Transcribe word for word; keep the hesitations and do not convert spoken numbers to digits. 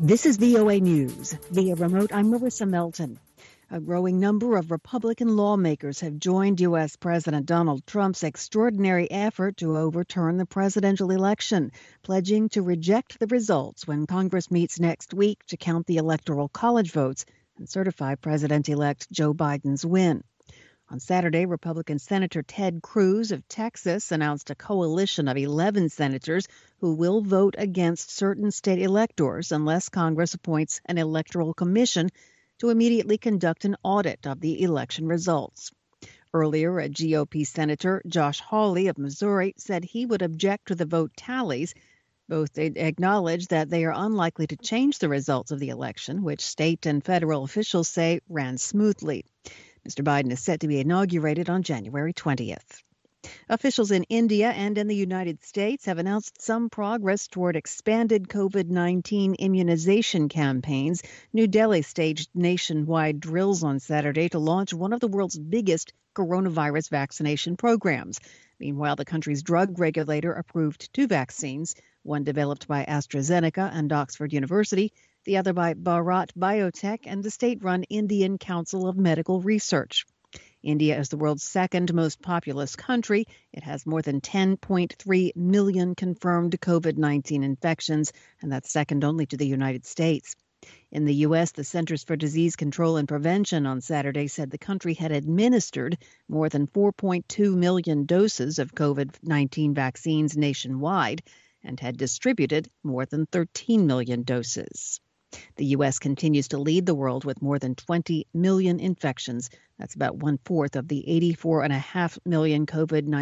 This is V O A News. Via remote, I'm Marissa Melton. A growing number of Republican lawmakers have joined U S. President Donald Trump's extraordinary effort to overturn the presidential election, pledging to reject the results when Congress meets next week to count the Electoral College votes and certify President-elect Joe Biden's win. On Saturday, Republican Senator Ted Cruz of Texas announced a coalition of eleven senators who will vote against certain state electors unless Congress appoints an electoral commission to immediately conduct an audit of the election results. Earlier, a G O P Senator, Josh Hawley of Missouri, said he would object to the vote tallies. Both acknowledged that they are unlikely to change the results of the election, which state and federal officials say ran smoothly. Mister Biden is set to be inaugurated on January twentieth. Officials in India and in the United States have announced some progress toward expanded COVID nineteen immunization campaigns. New Delhi staged nationwide drills on Saturday to launch one of the world's biggest coronavirus vaccination programs. Meanwhile, the country's drug regulator approved two vaccines, one developed by AstraZeneca and Oxford University, the other by Bharat Biotech and the state-run Indian Council of Medical Research. India is the world's second most populous country. It has more than ten point three million confirmed COVID nineteen infections, and that's second only to the United States. In the U S, the Centers for Disease Control and Prevention on Saturday said the country had administered more than four point two million doses of COVID nineteen vaccines nationwide and had distributed more than thirteen million doses. The U S continues to lead the world with more than twenty million infections. That's about one-fourth of the eighty-four point five million COVID nineteen